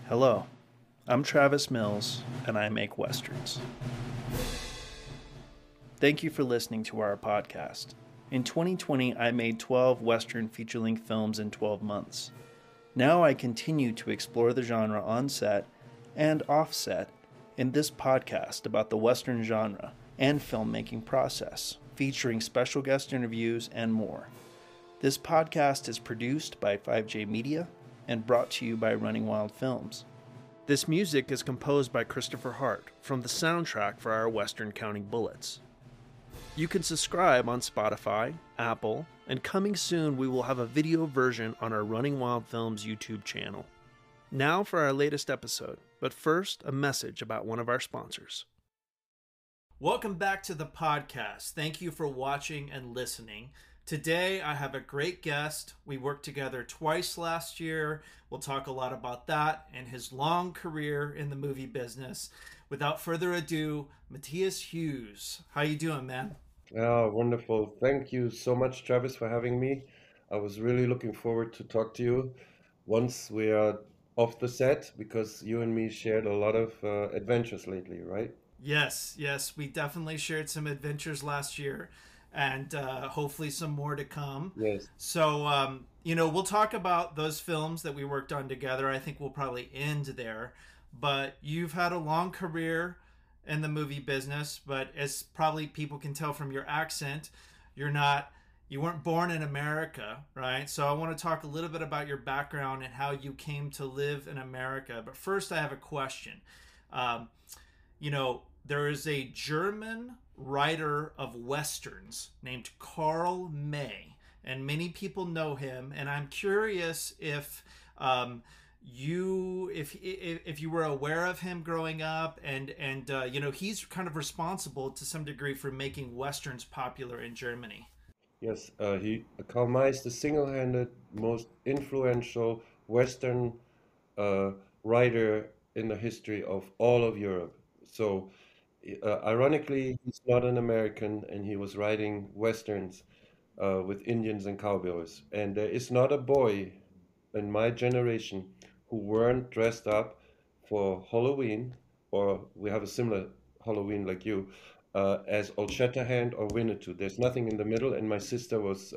Hello, I'm Travis Mills, and I make Westerns. Thank you for listening to our podcast. In 2020, I made 12 Western feature-length films in 12 months. Now I continue to explore the genre on set and off set in this podcast about the Western genre and filmmaking process, featuring special guest interviews and more. This podcast is produced by 5J Media and brought to you by Running Wild Films. This music is composed by Christopher Hart from the soundtrack for our Western County Bullets. You can subscribe on Spotify, Apple, and coming soon we will have a video version on our Running Wild Films YouTube channel. Now for our latest episode, but first a message about one of our sponsors. Welcome back to the podcast. Thank you for watching and listening. Today I have a great guest. We worked together twice last year. We'll talk a lot about that and his long career in the movie business. Without further ado, Matthias Hughes. How you doing, man? Oh, wonderful. Thank you so much, Travis, for having me. I was really looking forward to talk to you once we are off the set because you and me shared a lot of adventures lately, right? Yes, we definitely shared some adventures last year and hopefully some more to come. Yes. So, we'll talk about those films that we worked on together. I think we'll probably end there. But you've had a long career in the movie business, but as probably people can tell from your accent, you weren't born in America, right? So I want to talk a little bit about your background and how you came to live in America. But first, I have a question. There is a German writer of westerns named Karl May, and many people know him. And I'm curious if if you were aware of him growing up, and he's kind of responsible to some degree for making westerns popular in Germany. Yes, Karl May is the single-handed most influential Western uh, writer in the history of all of Europe. So, ironically, he's not an American, and he was writing Westerns with Indians and cowboys. And there is not a boy in my generation who weren't dressed up for Halloween, or we have a similar Halloween like you, as Old Shatterhand or Winnetou. There's nothing in the middle, and my sister was,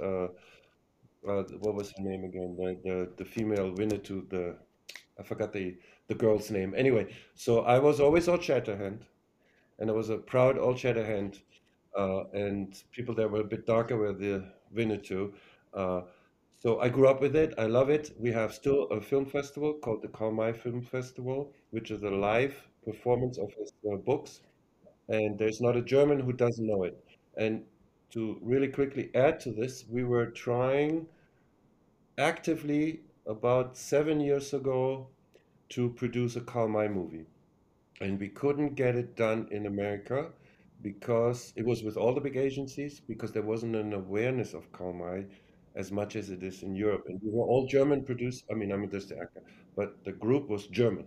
what was her name again? The female Winnetou, I forgot the girl's name. Anyway, so I was always Old Shatterhand, and I was a proud Old Shatterhand, and people that were a bit darker were the Winnetou. Uh, so I grew up with it. I love it. We have still a film festival called the Karl May Film Festival, which is a live performance of his books. And there's not a German who doesn't know it. And to really quickly add to this, we were trying actively about 7 years ago to produce a Karl May movie. And we couldn't get it done in America because it was with all the big agencies, because there wasn't an awareness of Karl May as much as it is in Europe. And we were all German produced. I mean, I'm just the actor, but the group was German.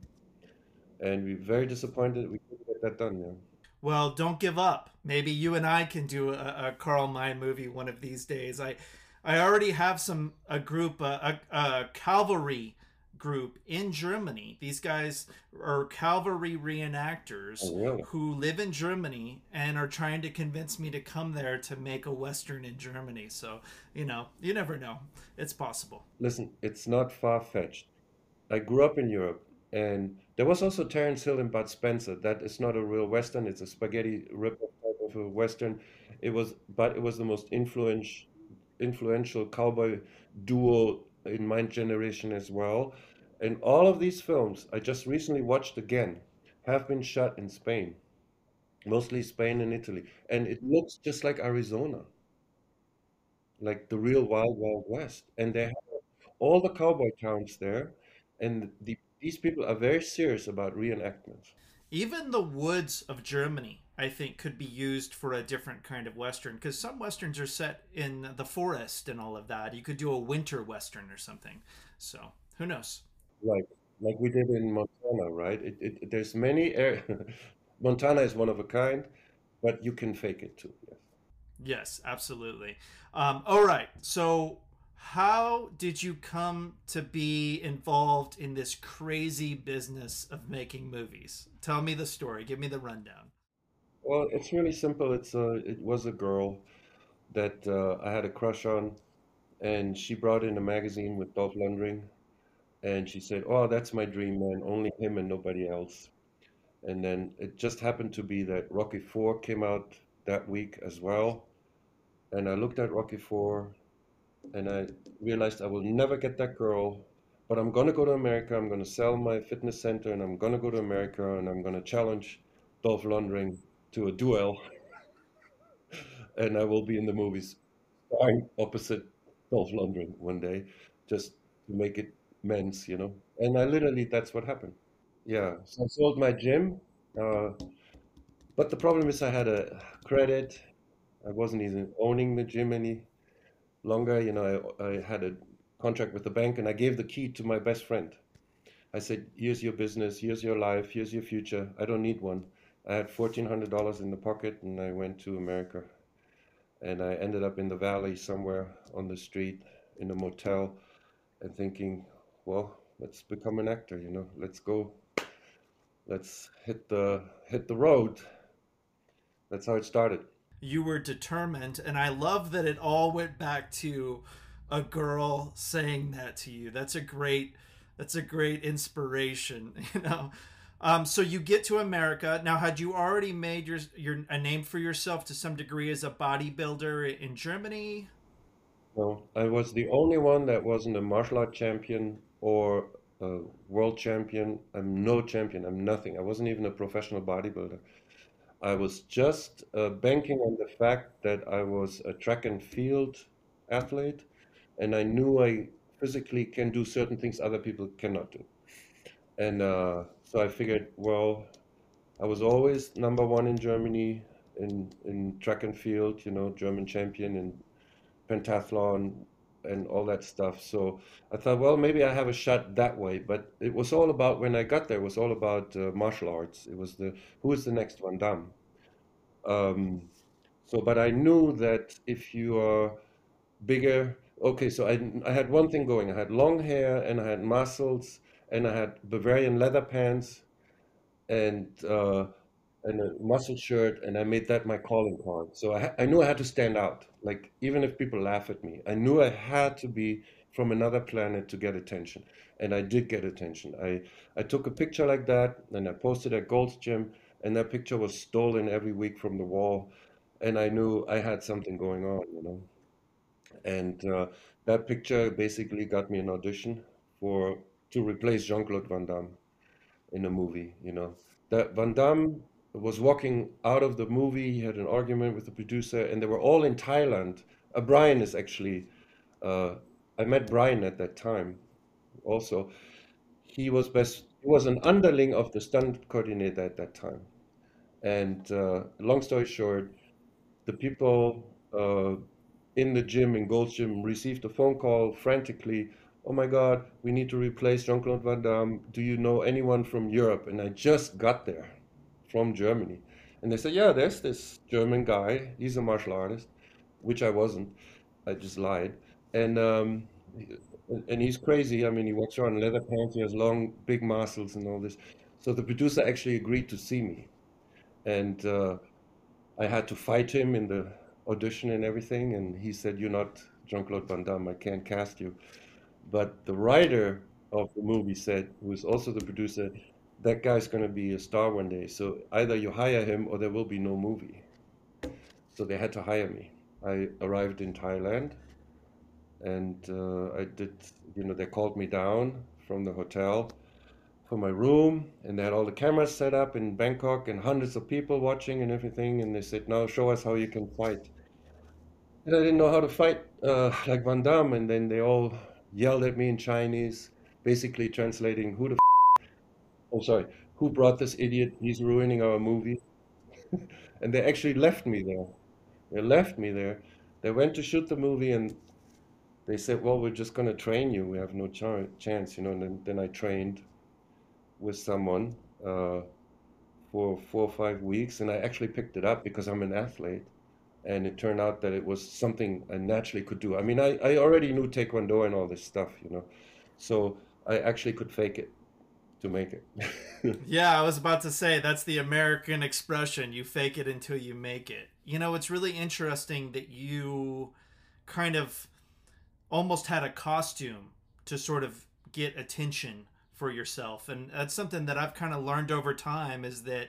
And we were very disappointed we couldn't get that done. Yeah. Well, don't give up. Maybe you and I can do a Karl May movie one of these days. I already have a group, a cavalry group in Germany. These guys are cavalry reenactors Oh, really? who live in Germany and are trying to convince me to come there to make a Western in Germany. So, you never know. It's possible. Listen, it's not far-fetched. I grew up in Europe, and there was also Terence Hill and Bud Spencer. That is not a real Western. It's a spaghetti rip-off type of a Western. But it was the most influential cowboy duo in my generation as well. And all of these films I just recently watched again have been shot in Spain, mostly Spain and Italy. And it looks just like Arizona, like the real Wild Wild West. And they have all the cowboy towns there. And these people are very serious about reenactments. Even the woods of Germany, I think, could be used for a different kind of Western because some Westerns are set in the forest and all of that. You could do a winter Western or something. So, who knows? Like like we did in Montana, right? There's many air Montana is one of a kind, but you can fake it too. Yes. Yes, absolutely. All right. So How did you come to be involved in this crazy business of making movies? Tell me the story. Give me the rundown. Well, it's really simple. It was a girl that I had a crush on, and she brought in a magazine with Dolph Lundgren, and she said, "Oh, that's my dream man, only him and nobody else." And then it just happened to be that Rocky 4 came out that week as well, and I looked at Rocky 4 and I realized I will never get that girl, but I'm gonna go to America. I'm gonna sell my fitness center, and I'm gonna go to America, and I'm gonna challenge Dolph Lundgren to a duel, and I will be in the movies starring opposite Dolph Lundgren one day, just to make it men's, you know. And I literally, that's what happened. Yeah, so I sold my gym, uh, but the problem is I had a credit. I wasn't even owning the gym any longer. You know, I had a contract with the bank, and I gave the key to my best friend. I said, "Here's your business, here's your life, here's your future. I don't need one." I had $1,400 in the pocket, and I went to America. And I ended up in the valley somewhere on the street in a motel, and thinking, well, let's become an actor, you know. Let's go. Let's hit the road. That's how it started. You were determined, and I love that it all went back to a girl saying that to you. That's a great inspiration, you know. So you get to America. Now, had you already made your a name for yourself to some degree as a bodybuilder in Germany? No, I was the only one that wasn't a martial art champion or a world champion. I'm no champion. I'm nothing. I wasn't even a professional bodybuilder. I was just banking on the fact that I was a track and field athlete, and I knew I physically can do certain things other people cannot do. And so I figured, well, I was always number one in Germany in track and field, you know, German champion in pentathlon and all that stuff. So I thought, well, maybe I have a shot that way. But it was all about, when I got there, it was all about martial arts. It was who is the next Van Damme? Um, but I knew that if you are bigger, okay, so I had one thing going. I had long hair and I had muscles and I had Bavarian leather pants and a muscle shirt, and I made that my calling card. So I knew I had to stand out. Like even if people laugh at me, I knew I had to be from another planet to get attention, and I did get attention. I took a picture like that, and I posted at Gold's Gym, and that picture was stolen every week from the wall, and I knew I had something going on, you know. And that picture basically got me an audition for to replace Jean-Claude Van Damme in a movie, you know. That Van Damme was walking out of the movie, he had an argument with the producer, and they were all in Thailand. Brian is actually, uh, I met Brian at that time also. He was an underling of the stunt coordinator at that time. And long story short, the people in the gym, in Gold's Gym, received a phone call frantically. Oh my God, we need to replace Jean-Claude Van Damme. Do you know anyone from Europe? And I just got there from Germany. And they said, yeah, there's this German guy. He's a martial artist, which I wasn't. I just lied. And and he's crazy. I mean, he walks around in leather pants. He has long, big muscles and all this. So the producer actually agreed to see me. And I had to fight him in the audition and everything, and he said, "You're not Jean-Claude Van Damme. I can't cast you." But the writer of the movie said, who is also the producer, that guy's going to be a star one day. So either you hire him or there will be no movie. So they had to hire me. I arrived in Thailand, and I did, you know, they called me down from the hotel for my room, and they had all the cameras set up in Bangkok and hundreds of people watching and everything. And they said, "Now show us how you can fight." And I didn't know how to fight like Van Damme. And then they all yelled at me in Chinese, basically translating, oh, sorry, who brought this idiot? He's ruining our movie. And they actually left me there. They left me there. They went to shoot the movie, and they said, well, we're just going to train you. We have no chance, you know. And then I trained with someone for 4 or 5 weeks, and I actually picked it up because I'm an athlete. and it turned out that it was something I naturally could do. I mean, I already knew Taekwondo and all this stuff, so I actually could fake it to make it. Yeah, I was about to say that's the American expression. You fake it until you make it. You know, it's really interesting that you kind of almost had a costume to sort of get attention for yourself. And that's something that I've kind of learned over time is that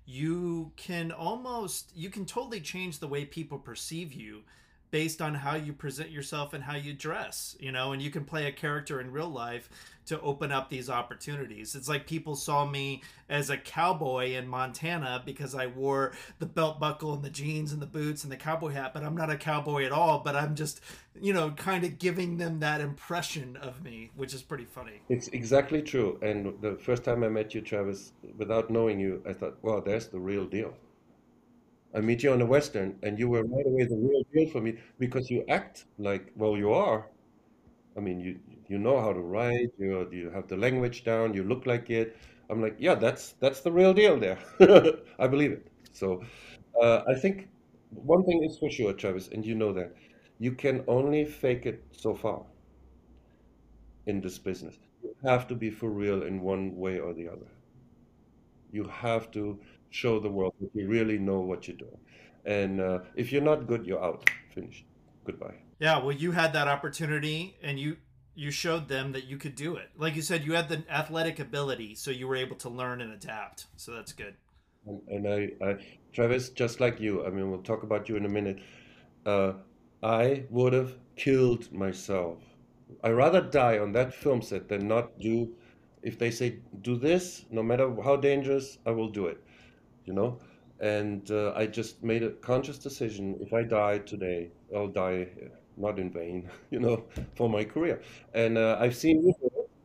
you can totally change the way people perceive you based on how you present yourself and how you dress, and you can play a character in real life to open up these opportunities. It's like people saw me as a cowboy in Montana because I wore the belt buckle and the jeans and the boots and the cowboy hat, but I'm not a cowboy at all, but I'm just, kind of giving them that impression of me, which is pretty funny. It's exactly true. And the first time I met you, Travis, without knowing you, I thought, wow, there's the real deal. I meet you on the Western, and you were right away the real deal for me because you act like, well, you are. I mean, you know how to write, you have the language down, you look like it. I'm like, yeah, that's the real deal there. I believe it. So I think one thing is for sure, Travis, and you know that you can only fake it so far in this business. You have to be for real in one way or the other. You have to show the world that you really know what you're doing. And if you're not good, you're out. Finished. Goodbye. Yeah, well, you had that opportunity, and you showed them that you could do it. Like you said, you had the athletic ability, so you were able to learn and adapt. So that's good. And Travis, just like you, I mean, we'll talk about you in a minute. Uh, I would have killed myself. I'd rather die on that film set than not do. If they say do this, no matter how dangerous, I will do it. You know. And I just made a conscious decision. If I die today, I'll die not in vain, for my career. And I've seen you.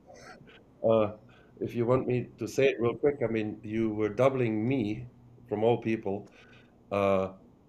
Uh, if you want me to say it real quick, I mean, you were doubling me, from all people, uh,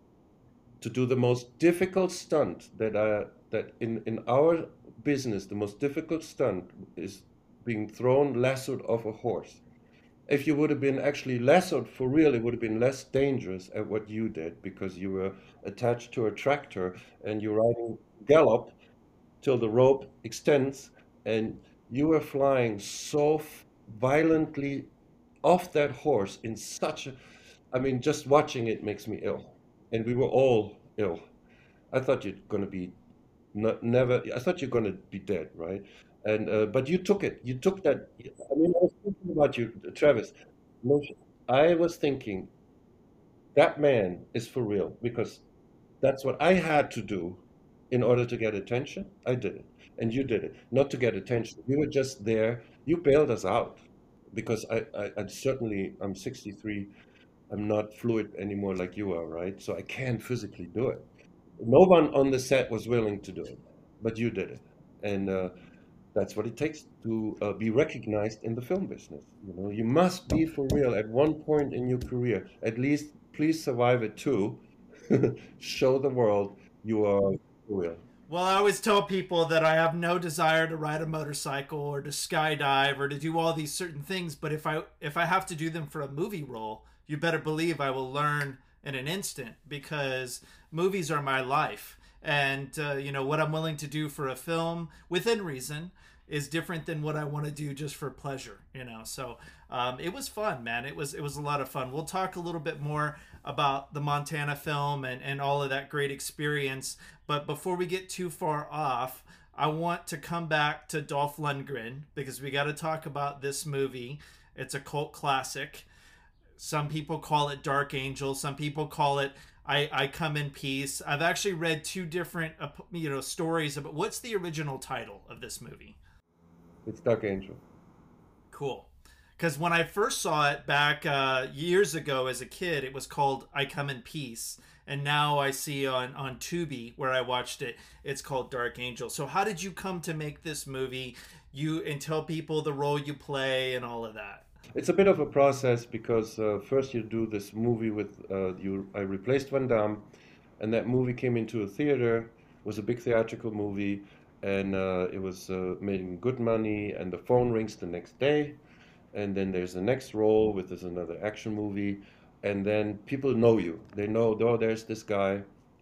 to do the most difficult stunt that in our business, the most difficult stunt is being thrown lassoed off a horse. If you would have been actually lassoed for real, it would have been less dangerous at what you did because you were attached to a tractor and you're riding gallop till the rope extends, and you were flying so violently off that horse in such a, I mean, just watching it makes me ill. And we were all ill. I thought you're going to be never, I thought you're going to be dead, right? And but you took it. You took that. I mean, I was thinking about you, Travis. No, I was thinking that man is for real because that's what I had to do in order to get attention. I did it, and you did it. Not to get attention. You were just there. You bailed us out because I certainly I'm 63. I'm not fluid anymore like you are, right? So I can't physically do it. No one on the set was willing to do it, but you did it, and that's what it takes to be recognized in the film business. You must be for real at one point in your career. At least, please survive it too. Show the world you are for real. Well, I always tell people that I have no desire to ride a motorcycle or to skydive or to do all these certain things, but if I have to do them for a movie role, you better believe I will learn in an instant because movies are my life. And what I'm willing to do for a film within reason is different than what I want to do just for pleasure. So it was fun, man. It was a lot of fun. We'll talk a little bit more about the Montana film and all of that great experience. But before we get too far off, I want to come back to Dolph Lundgren because we got to talk about this movie. It's a cult classic. Some people call it Dark Angel. Some people call it I Come in Peace. I've actually read two different stories about what's the original title of this movie. It's Dark Angel. Cool. Because when I first saw it back years ago as a kid, it was called I Come in Peace. And now I see on Tubi, where I watched it, it's called Dark Angel. So how did you come to make this movie? And tell people the role you play and all of that. It's a bit of a process because first you do this movie with you. I replaced Van Damme, and that movie came into a theater. It was a big theatrical movie, and it was making good money. And the phone rings the next day, and then there's the next role with this another action movie, and then people know you. They know, oh, there's this guy.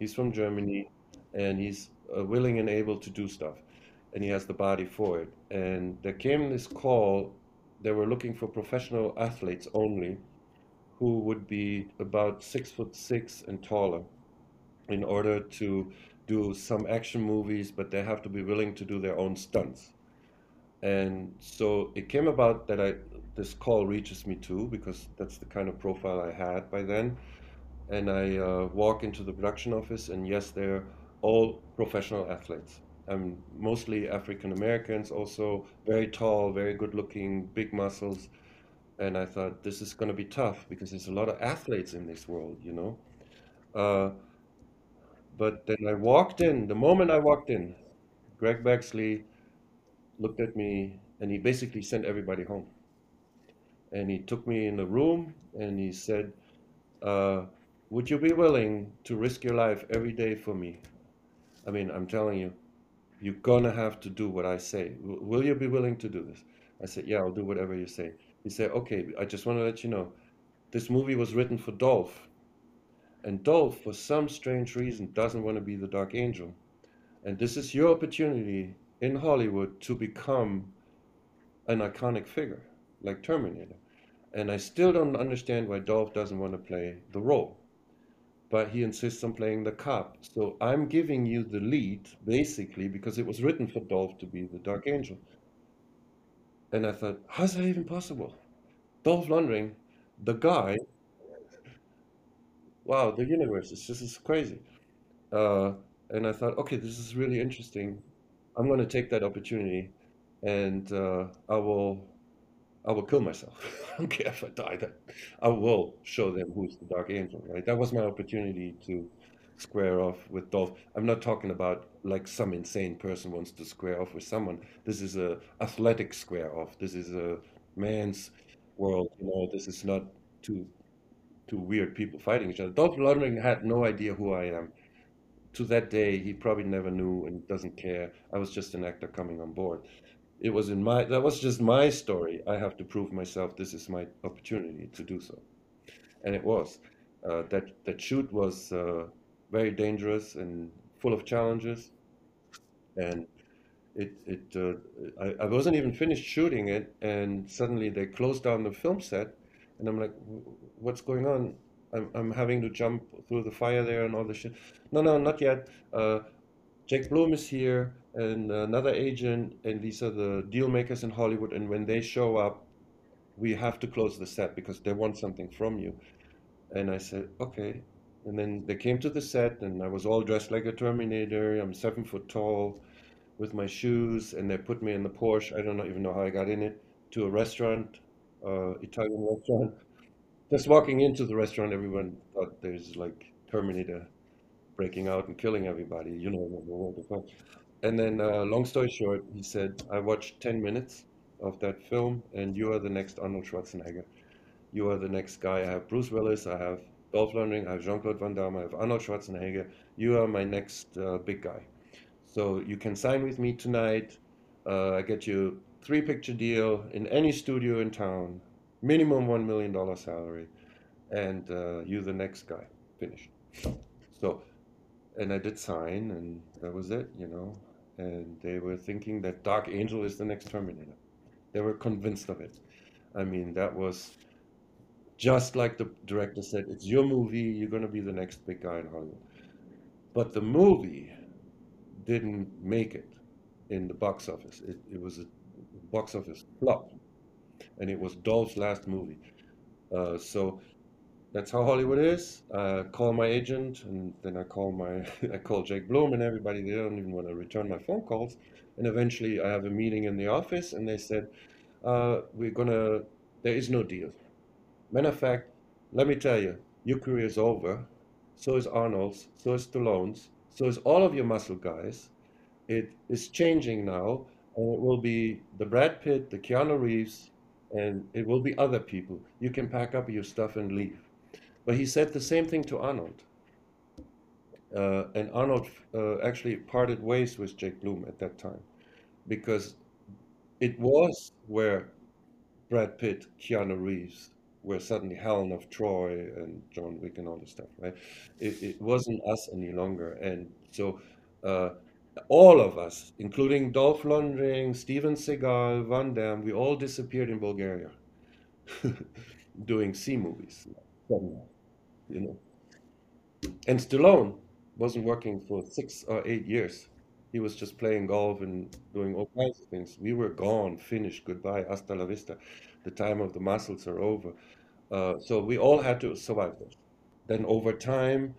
He's from Germany, and he's willing and able to do stuff, and he has the body for it. And there came this call. They were looking for professional athletes only, who would be about 6'6" and taller, in order to do some action movies, but they have to be willing to do their own stunts. And so it came about that this call reaches me too, because that's the kind of profile I had by then. And I walk into the production office, and yes, they're all professional athletes. Mostly African Americans, also very tall, very good looking, big muscles. And I thought this is going to be tough because there's a lot of athletes in this world, you know. Uh, but then I walked in. The moment I walked in, Greg Baxley looked at me, and he basically sent everybody home. And he took me in the room, and he said, uh, would you be willing to risk your life every day for me? I mean, I'm telling you, you're gonna have to do what I say. Will you be willing to do this? I said, yeah, I'll do whatever you say. He said, okay, I just want to let you know, this movie was written for Dolph. And Dolph, for some strange reason, doesn't want to be the Dark Angel. And this is your opportunity in Hollywood to become an iconic figure, like Terminator. And I still don't understand why Dolph doesn't want to play the role, but he insists on playing the cop. So I'm giving you the lead, basically, because it was written for Dolph to be the Dark Angel. And I thought, how's that even possible? Dolph Lundgren, the guy, wow, the universe is just is crazy. Uh, and I thought, okay, this is really interesting. I'm going to take that opportunity, and I will kill myself. I don't care if I die. That I will show them who's the Dark Angel, right? That was my opportunity to square off with Dolph. I'm not talking about like some insane person wants to square off with someone. This is a athletic square off. This is a man's world. You know, this is not two two weird people fighting each other. Dolph Lundgren had no idea who I am. To that day, he probably never knew and doesn't care. I was just an actor coming on board. That was just my story. I have to prove myself. This is my opportunity to do so, and it was. That shoot was very dangerous and full of challenges, and I wasn't even finished shooting it, and suddenly they closed down the film set, and I'm like, what's going on? I'm having to jump through the fire there and all this shit. No, no, not yet. Jake Bloom is here and another agent, and these are the deal makers in Hollywood. And when they show up, we have to close the set because they want something from you. And I said, okay. And then they came to the set, and I was all dressed like a Terminator. I'm 7 foot tall with my shoes, and they put me in the Porsche. I don't even know how I got in it to a restaurant, Italian restaurant. Just walking into the restaurant, everyone thought there's like Terminator breaking out and killing everybody. You know what the fuck. And then, long story short, he said, I watched 10 minutes of that film, and you are the next Arnold Schwarzenegger. You are the next guy. I have Bruce Willis, I have Dolph Lundgren, I have Jean-Claude Van Damme, I have Arnold Schwarzenegger. You are my next big guy. So you can sign with me tonight. I get you 3 picture deal in any studio in town, minimum $1 million salary, and you the next guy. Finished. So, and I did sign, and that was it, you know. And they were thinking that Dark Angel is the next Terminator. They were convinced of it. I mean, that was just like the director said, it's your movie, you're going to be the next big guy in Hollywood. But the movie didn't make it in the box office. It was a box office flop, and it was Dolph's last movie. So that's how Hollywood is. Call my agent, and then I call my I call Jake Bloom and everybody. They don't even want to return my phone calls. And eventually, I have a meeting in the office, and they said, "We're gonna. There is no deal. Matter of fact, let me tell you, your career is over. So is Arnold's. So is Stallone's. So is all of your muscle guys. It is changing now, and it will be the Brad Pitt, the Keanu Reeves, and it will be other people. You can pack up your stuff and leave." But he said the same thing to Arnold. And Arnold actually parted ways with Jake Bloom at that time because it was where Brad Pitt, Keanu Reeves, were suddenly Helen of Troy and John Wick and all this stuff, right? It wasn't us any longer. And so uh, all of us, including Dolph Lundgren, Steven Seagal, Van Damme, we all disappeared in Bulgaria doing C movies, you know. And Stallone wasn't working for 6 or 8 years. He was just playing golf and doing all kinds of things. We were gone, finished, goodbye, hasta la vista. The time of the muscles are over. So we all had to survive this. Then over time,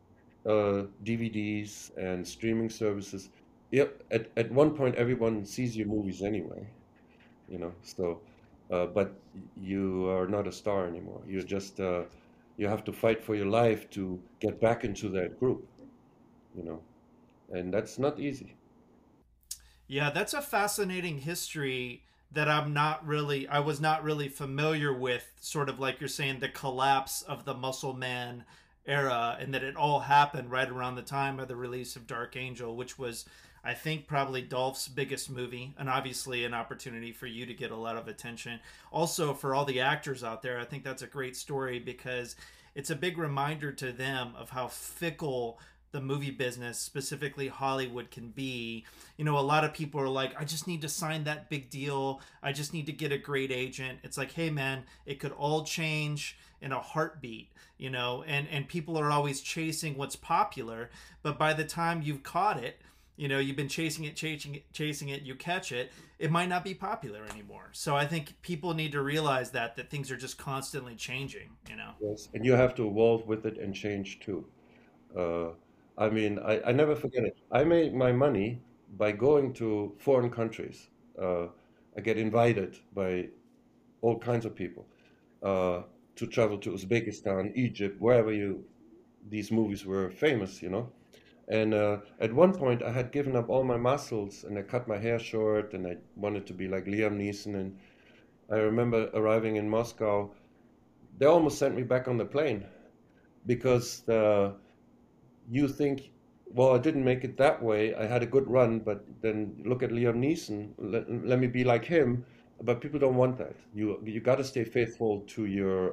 DVDs and streaming services. Yep, at one point, everyone sees your movies anyway, you know. So, but you are not a star anymore. You're just you have to fight for your life to get back into that group, you know, and that's not easy. Yeah, that's a fascinating history that I was not really familiar with, sort of like you're saying, the collapse of the Muscle Man era, and that it all happened right around the time of the release of Dark Angel, which was, I think, probably Dolph's biggest movie, and obviously an opportunity for you to get a lot of attention. Also, for all the actors out there, I think that's a great story because it's a big reminder to them of how fickle the movie business, specifically Hollywood, can be. You know, a lot of people are like, I just need to sign that big deal. I just need to get a great agent. It's like, hey man, it could all change in a heartbeat, you know, and people are always chasing what's popular, but by the time you've caught it, you know, you've been chasing it, you catch it, it might not be popular anymore. So I think people need to realize that things are just constantly changing, you know. Yes, and you have to evolve with it and change too. Uh, I mean, I never forget it. I made my money by going to foreign countries. Uh, I get invited by all kinds of people uh, to travel to Uzbekistan, Egypt, wherever these movies were famous, you know. And at one point, I had given up all my muscles and I cut my hair short and I wanted to be like Liam Neeson. And I remember arriving in Moscow, they almost sent me back on the plane because you think, well, I didn't make it that way. I had a good run, but then look at Liam Neeson. Let me be like him. But people don't want that. You got to stay faithful to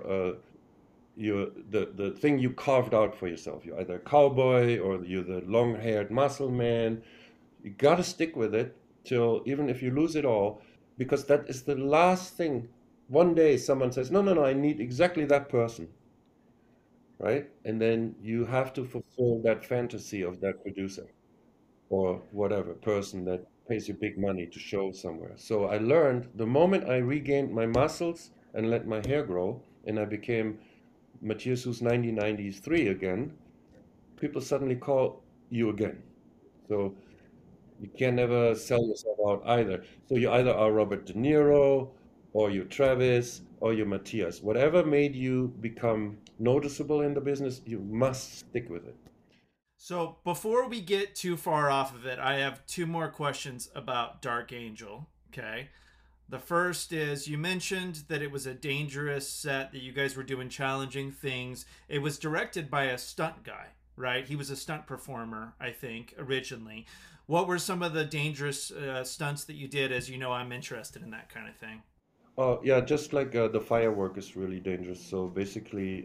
the thing you carved out for yourself. You're either a cowboy or you're the long-haired muscle man. You got to stick with it till even if you lose it all, because that is the last thing. One day someone says, no, no, no, I need exactly that person, right? And then you have to fulfill that fantasy of that producer or whatever person that pays you big money to show somewhere. So I learned the moment I regained my muscles and let my hair grow, and I became Matthias who's 1993 again, people suddenly call you again. So you can never sell yourself out either. So you either are Robert De Niro, or you're Travis, or you're Matthias. Whatever made you become noticeable in the business, you must stick with it. So before we get too far off of it, I have two more questions about Dark Angel. Okay. The first is you mentioned that it was a dangerous set, that you guys were doing challenging things. It was directed by a stunt guy, right? He was a stunt performer, I think, originally. What were some of the dangerous stunts that you did? As you know, I'm interested in that kind of thing. Oh, yeah, just like the firework is really dangerous. So basically,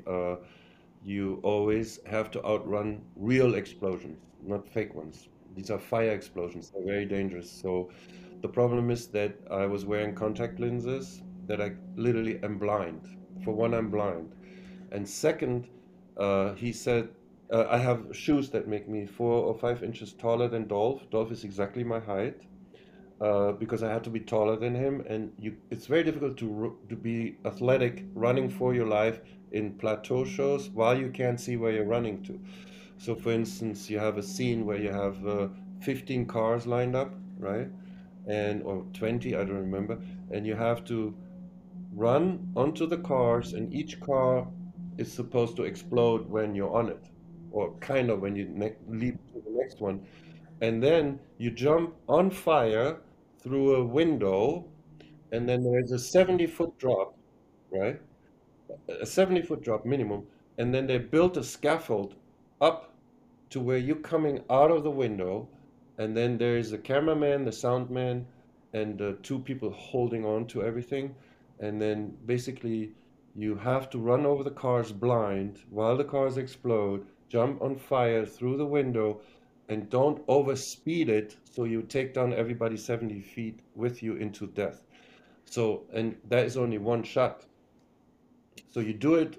you always have to outrun real explosions, not fake ones. These are fire explosions. They're very dangerous. So the problem is that I was wearing contact lenses that I literally am blind. For one, I'm blind. And second, he said, I have shoes that make me 4 or 5 inches taller than Dolph. Dolph is exactly my height because I had to be taller than him, and it's very difficult to be athletic running for your life in plateau shows while you can't see where you're running to. So, for instance, you have a scene where you have 15 cars lined up, right? And or 20, I don't remember, and you have to run onto the cars, and each car is supposed to explode when you're on it, or kind of when you leap to the next one, and then you jump on fire through a window, and then there's a 70-foot drop, right? A 70-foot drop minimum, and then they built a scaffold up to where you're coming out of the window, and then there's the cameraman, the sound man, and two people holding on to everything, and then basically You have to run over the cars blind while the cars explode, jump on fire through the window, and don't overspeed it so you take down everybody 70 feet with you into death. So, and that is only one shot. So you do it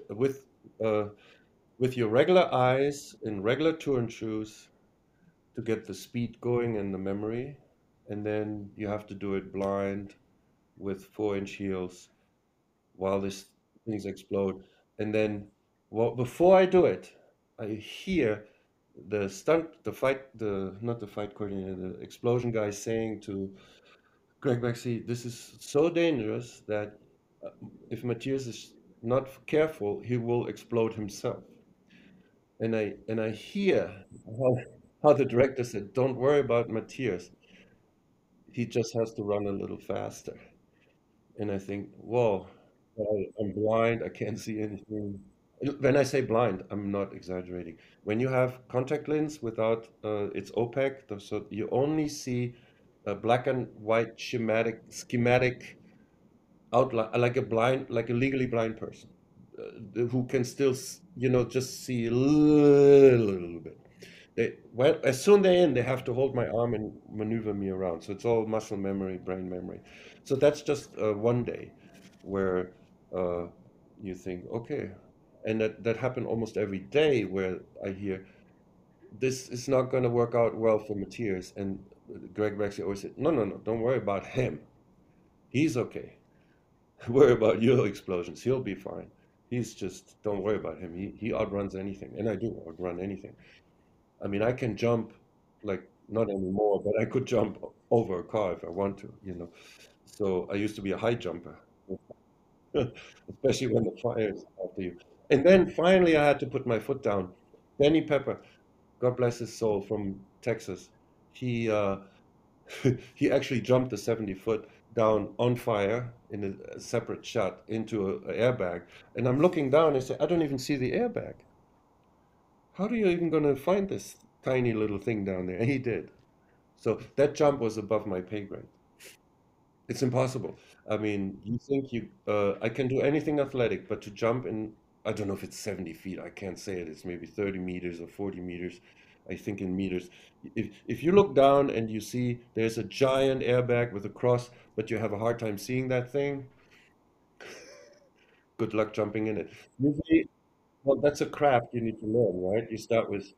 with your regular eyes in regular turn shoes to get the speed going and the memory, and then you have to do it blind with 4-inch heels while these things explode. And then, well, before I do it, I hear the stunt, the fight, the not the fight coordinator, the explosion guy saying to Greg Baxi, "This is so dangerous that uh, if Matthias is not careful, he will explode himself." And I hear how the director said, "Don't worry about Matthias. He just has to run a little faster." And I think, whoa, I'm blind. I can't see anything. When I say blind, I'm not exaggerating. When you have contact lens without it's opaque, so you only see a black and white schematic outline, like a legally blind person, who can still, just see a little bit. Well, as soon they're in, they have to hold my arm and maneuver me around. So it's all muscle memory, brain memory. So that's just one day where uh, you think, okay. And that happened almost every day where I hear, this is not going to work out well for Matthias. And Greg Rexy always said, no, no, no, don't worry about him. He's okay. Worry about your explosions. He'll be fine. He's just, don't worry about him. He outruns anything. And I do outrun anything. I mean, I can jump, like, not anymore, but I could jump over a car if I want to. So I used to be a high jumper, especially when the fire is after you. And then finally I had to put my foot down. Benny Pepper, God bless his soul, from Texas, he he actually jumped the 70-foot down on fire in a separate shot into an airbag. And I'm looking down and I say, I don't even see the airbag. How are you even going to find this tiny little thing down there? And he did. So that jump was above my pay grade. It's impossible. I mean, you think I can do anything athletic, but to jump in, I don't know if it's 70 feet. I can't say it. It's maybe 30 meters or 40 meters. I think in meters. If you look down and you see there's a giant airbag with a cross, but you have a hard time seeing that thing, good luck jumping in it. Usually, well, that's a craft you need to learn, right? You start with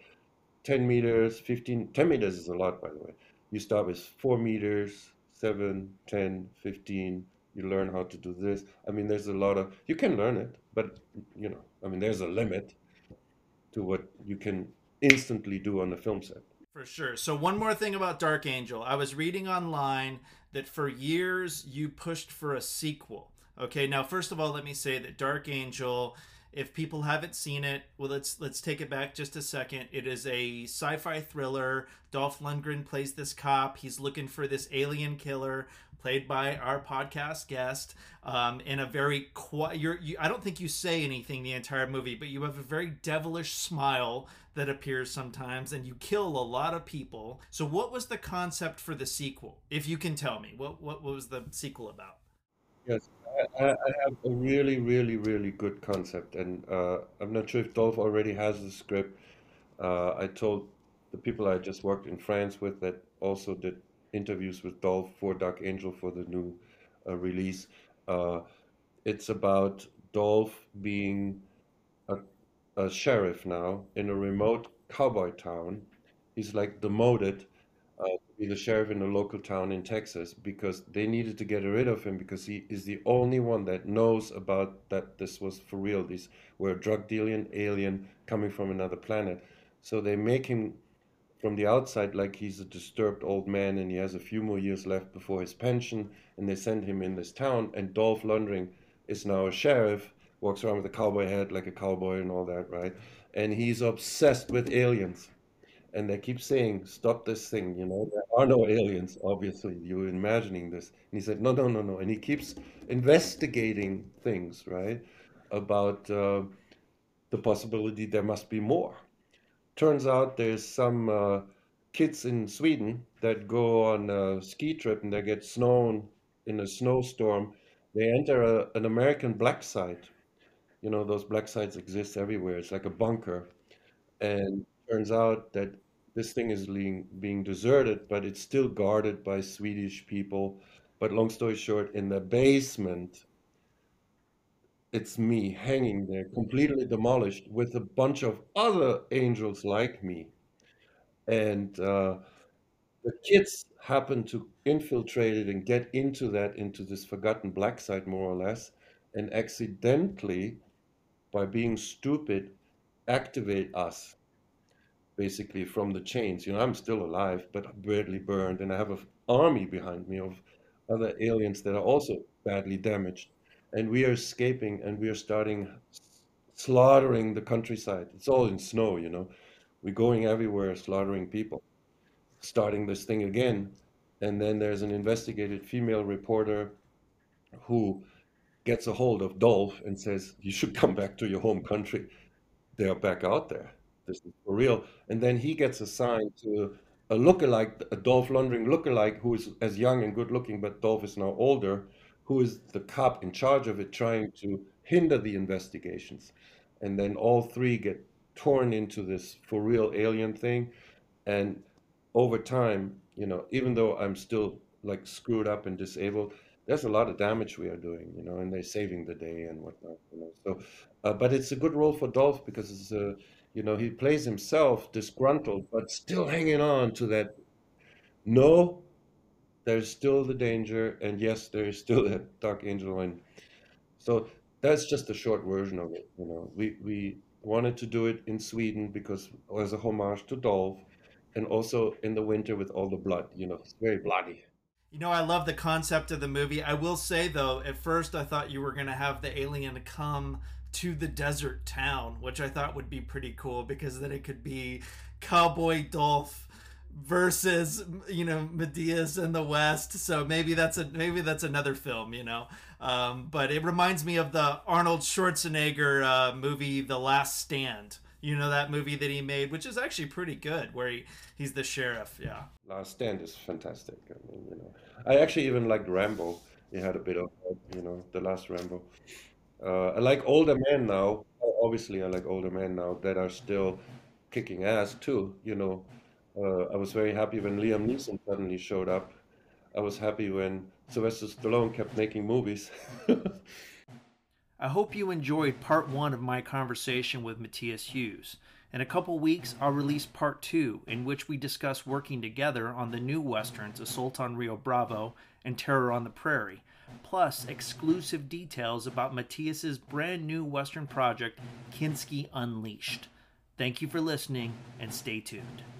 10 meters, 15, 10 meters is a lot, by the way. You start with 4 meters, 7, 10, 15. You learn how to do this. I mean, there's a lot of, you can learn it, but, I mean, there's a limit to what you can instantly do on a film set. For sure. So, one more thing about Dark Angel. I was reading online that for years you pushed for a sequel. Okay, now, first of all, let me say that Dark Angel, if people haven't seen it, well, let's take it back just a second. It is a sci-fi thriller. Dolph Lundgren plays this cop. He's looking for this alien killer, played by our podcast guest. In a very quiet, I don't think you say anything the entire movie, but you have a very devilish smile that appears sometimes, and you kill a lot of people. So, what was the concept for the sequel? If you can tell me, what was the sequel about? Yes, I have a really, really, really good concept, and I'm not sure if Dolph already has the script. I told the people I just worked in France with that also did interviews with Dolph for Dark Angel for the new release. Uh, it's about Dolph being a, a sheriff now in a remote cowboy town. He's like demoted to be the sheriff in a local town in Texas because they needed to get rid of him because he is the only one that knows about that this was for real. These were a drug dealing alien coming from another planet. So they make him from the outside like he's a disturbed old man and he has a few more years left before his pension, and they send him in this town, and Dolph Lundgren is now a sheriff, walks around with a cowboy hat like a cowboy and all that, right? And he's obsessed with aliens. And they keep saying, stop this thing, there are no aliens, obviously. You're imagining this. And he said, no, no, no, no. And he keeps investigating things, right? About the possibility there must be more. Turns out there's some kids in Sweden that go on a ski trip and they get snown in a snowstorm They enter an American black site. You know, those black sites exist everywhere. It's like a bunker. And turns out that this thing is being deserted, but it's still guarded by Swedish people. But long story short, in the basement, it's me hanging there, completely demolished, with a bunch of other angels like me. And the kids happen to infiltrate it and get into this forgotten black site, more or less, and accidentally, by being stupid, activate us basically from the chains. You know, I'm still alive, but badly burned, and I have an army behind me of other aliens that are also badly damaged. And we are escaping, and we are starting slaughtering the countryside. It's all in snow, you know. We're going everywhere, slaughtering people, starting this thing again. And then there's an investigated female reporter who gets a hold of Dolph and says, "You should come back to your home country." They're back out there. This is for real. And then he gets assigned to a lookalike, a Dolph Lundgren lookalike, who is as young and good looking, but Dolph is now older, who is the cop in charge of it, trying to hinder the investigations. And then all three get torn into this for real alien thing. And over time, you know, even though I'm still like screwed up and disabled, there's a lot of damage we are doing, you know, and they're saving the day and whatnot, you know. So, but it's a good role for Dolph because it's you know, he plays himself disgruntled, but still hanging on to that. No, there's still the danger, and yes, there is still that dark angel, and so that's just a short version of it. You know, we wanted to do it in Sweden because as a homage to Dolph, and also in the winter with all the blood. You know, it's very bloody. You know, I love the concept of the movie. I will say, though, at first I thought you were going to have the alien come to the desert town, which I thought would be pretty cool because then it could be Cowboy Dolph versus, you know, Medea's in the West. So maybe that's another film, you know. But it reminds me of the Arnold Schwarzenegger movie The Last Stand. You know, that movie that he made, which is actually pretty good, where he's the sheriff. Yeah. Last Stand is fantastic. I mean, you know, I actually even liked Rambo. He had a bit of, you know, the last Rambo. I like older men now. Obviously, I like older men now that are still kicking ass too. You know, I was very happy when Liam Neeson suddenly showed up. I was happy when Sylvester Stallone kept making movies. I hope you enjoyed part one of my conversation with Matthias Hughes. In a couple weeks, I'll release part two, in which we discuss working together on the new westerns Assault on Rio Bravo and Terror on the Prairie, plus exclusive details about Matthias's brand new western project, Kinski Unleashed. Thank you for listening, and stay tuned.